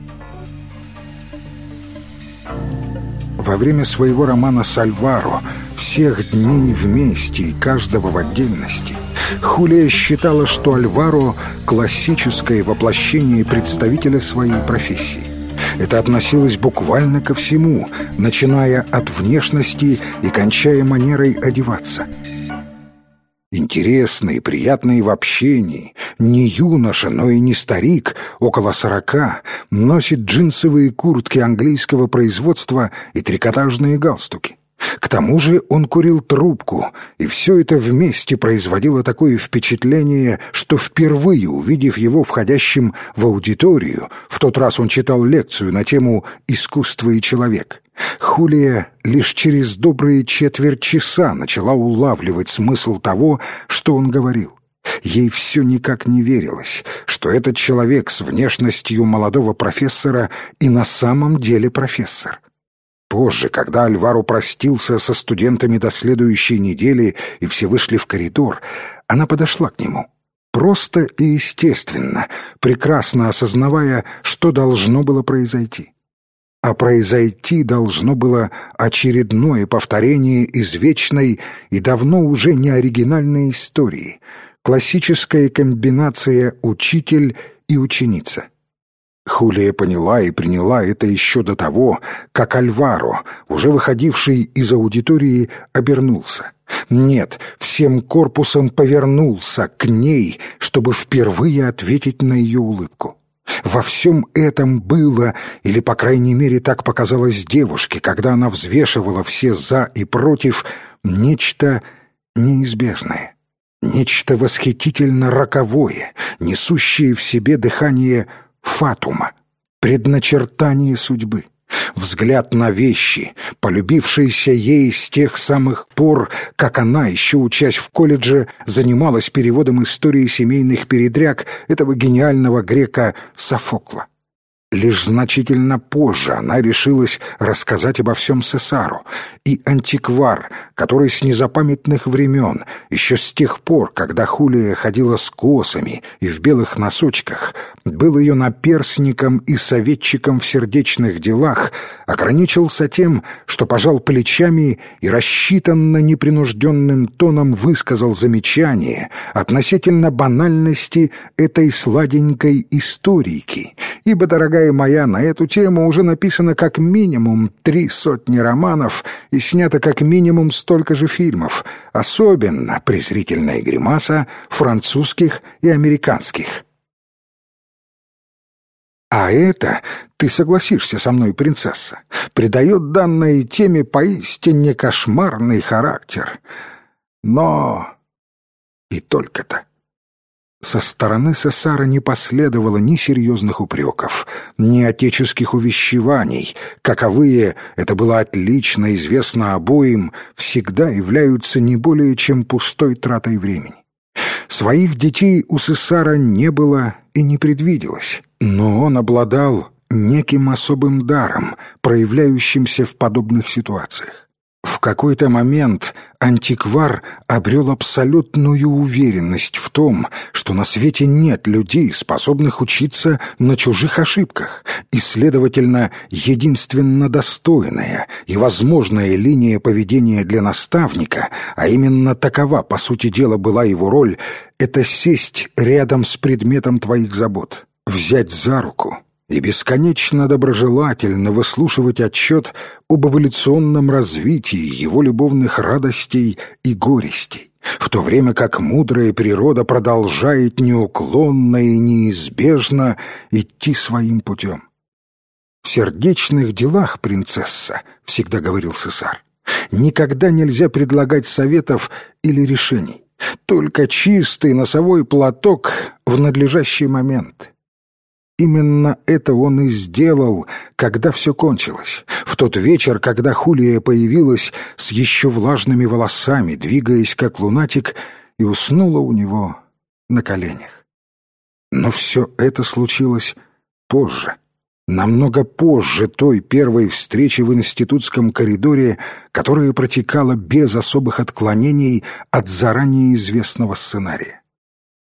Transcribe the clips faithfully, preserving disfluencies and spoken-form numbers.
Во время своего романа с Альваро «Всех дней вместе и каждого в отдельности» Хулия считала, что Альваро — классическое воплощение представителя своей профессии. Это относилось буквально ко всему, начиная от внешности и кончая манерой одеваться. Интересный, приятный в общении, не юноша, но и не старик, около сорока, носит джинсовые куртки английского производства и трикотажные галстуки. К тому же он курил трубку, и все это вместе производило такое впечатление, что впервые увидев его входящим в аудиторию, в тот раз он читал лекцию на тему «Искусство и человек», Хулия лишь через добрые четверть часа начала улавливать смысл того, что он говорил. Ей все никак не верилось, что этот человек с внешностью молодого профессора и на самом деле профессор. Позже, когда Альваро простился со студентами до следующей недели и все вышли в коридор, она подошла к нему. Просто и естественно, прекрасно осознавая, что должно было произойти. А произойти должно было очередное повторение извечной и давно уже не оригинальной истории, классическая комбинация учитель и ученица. Хулия поняла и приняла это еще до того, как Альваро, уже выходивший из аудитории, обернулся. Нет, всем корпусом повернулся к ней, чтобы впервые ответить на ее улыбку. Во всем этом было, или, по крайней мере, так показалось девушке, когда она взвешивала все «за» и «против», нечто неизбежное, нечто восхитительно роковое, несущее в себе дыхание фатума, предначертание судьбы, взгляд на вещи, полюбившиеся ей с тех самых пор, как она, еще учась в колледже, занималась переводом истории семейных передряг этого гениального грека Софокла. Лишь значительно позже она решилась рассказать обо всем Сесару, и антиквар, который с незапамятных времен, еще с тех пор, когда Хулия ходила с косами и в белых носочках, был ее наперсником и советчиком в сердечных делах, ограничился тем, что пожал плечами и рассчитанно непринужденным тоном высказал замечание относительно банальности этой сладенькой историйки, ибо, дорогая моя, на эту тему уже написано как минимум три сотни романов и снято как минимум столько же фильмов, особенно презрительная гримаса французских и американских. А это, ты согласишься со мной, принцесса, придает данной теме поистине кошмарный характер. Но и только-то. Со стороны Сесара не последовало ни серьезных упреков, ни отеческих увещеваний. Каковые, это было отлично известно обоим, всегда являются не более чем пустой тратой времени. Своих детей у Сесара не было и не предвиделось, но он обладал неким особым даром, проявляющимся в подобных ситуациях. В какой-то момент антиквар обрел абсолютную уверенность в том, что на свете нет людей, способных учиться на чужих ошибках, и, следовательно, единственно достойная и возможная линия поведения для наставника, а именно такова, по сути дела, была его роль, это сесть рядом с предметом твоих забот, взять за руку и бесконечно доброжелательно выслушивать отчет об эволюционном развитии его любовных радостей и горестей, в то время как мудрая природа продолжает неуклонно и неизбежно идти своим путем. «В сердечных делах, принцесса, — всегда говорил Сесар, — никогда нельзя предлагать советов или решений, только чистый носовой платок в надлежащий момент». Именно это он и сделал, когда все кончилось. В тот вечер, когда Хулия появилась с еще влажными волосами, двигаясь как лунатик, и уснула у него на коленях. Но все это случилось позже, намного позже той первой встречи в институтском коридоре, которая протекала без особых отклонений от заранее известного сценария.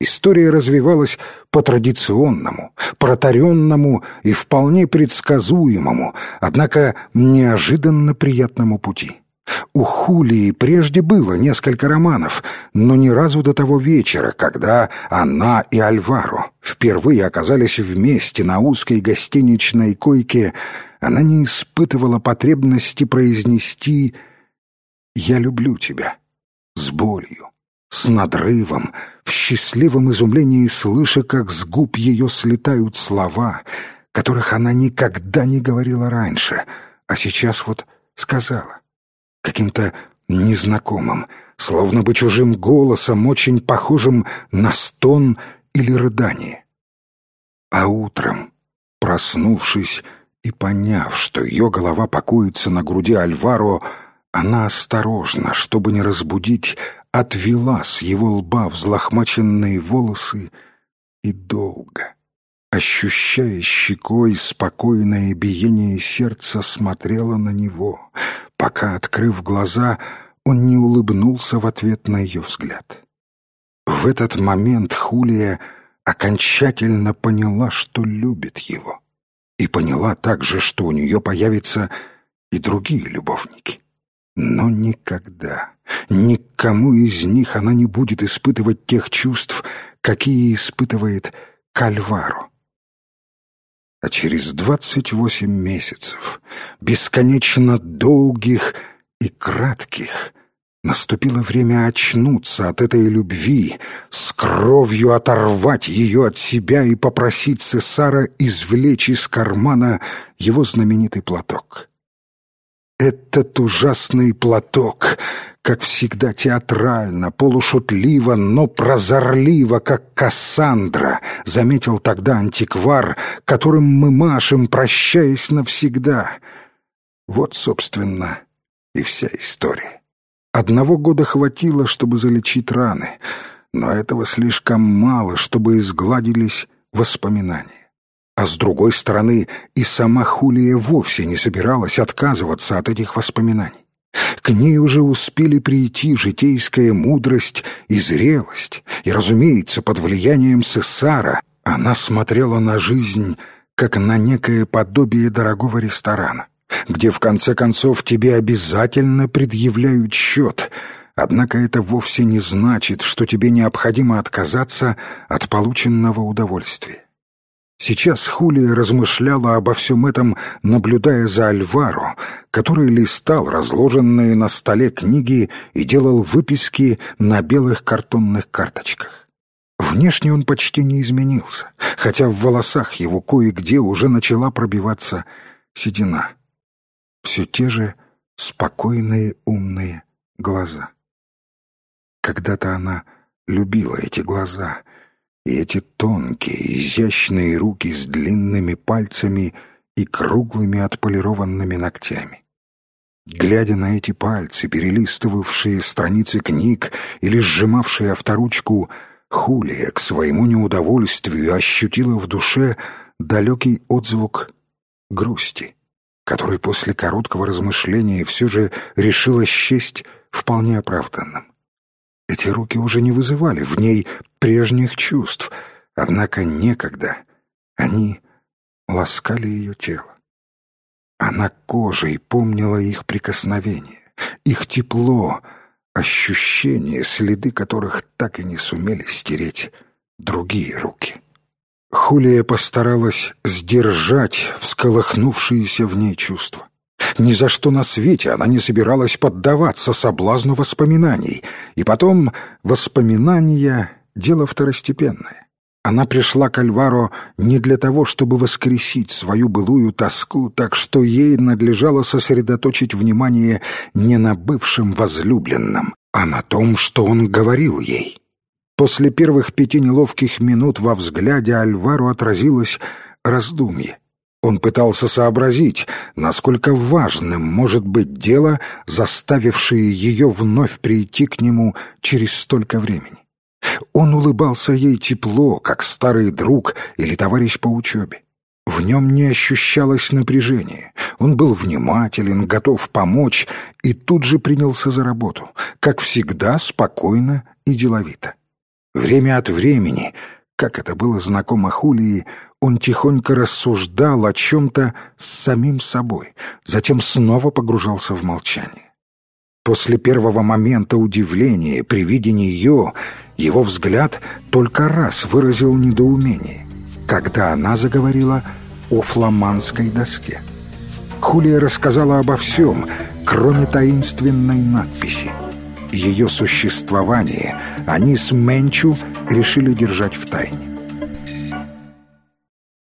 История развивалась по традиционному, протаренному и вполне предсказуемому, однако неожиданно приятному пути. У Хулии прежде было несколько романов, но ни разу до того вечера, когда она и Альваро впервые оказались вместе на узкой гостиничной койке, она не испытывала потребности произнести «Я люблю тебя» с болью, с надрывом, в счастливом изумлении слыша, как с губ ее слетают слова, которых она никогда не говорила раньше, а сейчас вот сказала. Каким-то незнакомым, словно бы чужим голосом, очень похожим на стон или рыдание. А утром, проснувшись и поняв, что ее голова покоится на груди Альваро, она осторожно, чтобы не разбудить, отвела с его лба взлохмаченные волосы и долго, ощущая щекой спокойное биение сердца, смотрела на него, пока, открыв глаза, он не улыбнулся в ответ на ее взгляд. В этот момент Хулия окончательно поняла, что любит его, и поняла также, что у нее появятся и другие любовники. Но никогда, никому из них она не будет испытывать тех чувств, какие испытывает к Альваро. А через двадцать восемь месяцев, бесконечно долгих и кратких, наступило время очнуться от этой любви, с кровью оторвать ее от себя и попросить Цесара извлечь из кармана его знаменитый платок. Этот ужасный платок, как всегда театрально, полушутливо, но прозорливо, как Кассандра, заметил тогда антиквар, которым мы машем, прощаясь навсегда. Вот, собственно, и вся история. Одного года хватило, чтобы залечить раны, но этого слишком мало, чтобы изгладились воспоминания. А с другой стороны, и сама Хулия вовсе не собиралась отказываться от этих воспоминаний. К ней уже успели прийти житейская мудрость и зрелость, и, разумеется, под влиянием Цесара она смотрела на жизнь как на некое подобие дорогого ресторана, где в конце концов тебе обязательно предъявляют счет, однако это вовсе не значит, что тебе необходимо отказаться от полученного удовольствия. Сейчас Хулия размышляла обо всем этом, наблюдая за Альваро, который листал разложенные на столе книги и делал выписки на белых картонных карточках. Внешне он почти не изменился, хотя в волосах его кое-где уже начала пробиваться седина. Все те же спокойные, умные глаза. Когда-то она любила эти глаза — и эти тонкие, изящные руки с длинными пальцами и круглыми отполированными ногтями. Глядя на эти пальцы, перелистывавшие страницы книг или сжимавшие авторучку, Хулия к своему неудовольствию ощутила в душе далекий отзвук грусти, который после короткого размышления все же решила счесть вполне оправданным. Эти руки уже не вызывали в ней прежних чувств, однако некогда они ласкали ее тело. Она кожей помнила их прикосновение, их тепло, ощущения, следы которых так и не сумели стереть другие руки. Хулия постаралась сдержать всколыхнувшиеся в ней чувства. Ни за что на свете она не собиралась поддаваться соблазну воспоминаний. И потом, воспоминания — дело второстепенное. Она пришла к Альваро не для того, чтобы воскресить свою былую тоску, так что ей надлежало сосредоточить внимание не на бывшем возлюбленном, а на том, что он говорил ей. После первых пяти неловких минут во взгляде Альваро отразилось раздумье. Он пытался сообразить, насколько важным может быть дело, заставившее ее вновь прийти к нему через столько времени. Он улыбался ей тепло, как старый друг или товарищ по учебе. В нем не ощущалось напряжения. Он был внимателен, готов помочь и тут же принялся за работу, как всегда, спокойно и деловито. Время от времени, как это было знакомо Хулии, он тихонько рассуждал о чем-то с самим собой, затем снова погружался в молчание. После первого момента удивления при виде нее его взгляд только раз выразил недоумение, когда она заговорила о фламандской доске. Хулия рассказала обо всем, кроме таинственной надписи. Ее существование они с Менчу решили держать в тайне.